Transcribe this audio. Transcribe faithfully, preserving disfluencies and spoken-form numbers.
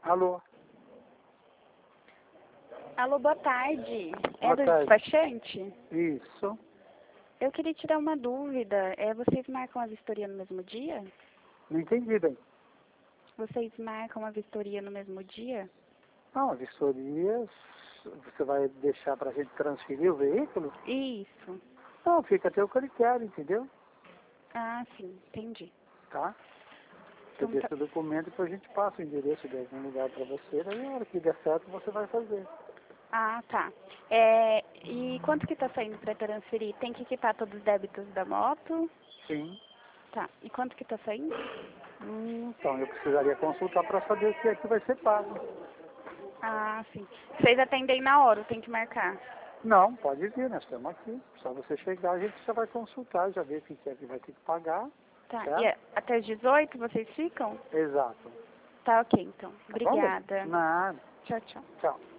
Alô? Alô, boa tarde. É Boa do tarde. despachante? Isso. Eu queria tirar uma dúvida. É, vocês marcam a vistoria no mesmo dia? Não entendi bem. Vocês marcam a vistoria no mesmo dia? Não, a vistoria, você vai deixar para a gente transferir o veículo? Isso. Não, fica até o critério, entendeu? Ah, sim, entendi. Tá? Você Então, deixa tá. o documento e depois a gente passa o endereço de algum lugar para você, daí a hora que der certo você vai fazer. Ah, tá. É, e quanto que tá saindo para transferir? Tem que quitar todos os débitos da moto? Sim. Tá. E quanto que tá saindo? Hum, então, eu precisaria consultar para saber o que é que vai ser pago. Ah, sim. Vocês atendem na hora, tem que marcar. Não, pode vir, nós estamos aqui. Só você chegar, a gente já vai consultar, já ver o que é que vai ter que pagar, Tá. E certo? é- até as dezoito vocês ficam? Exato. Tá, ok, então. Tá bom, bem? Obrigada. Nada. Tchau, tchau. Tchau.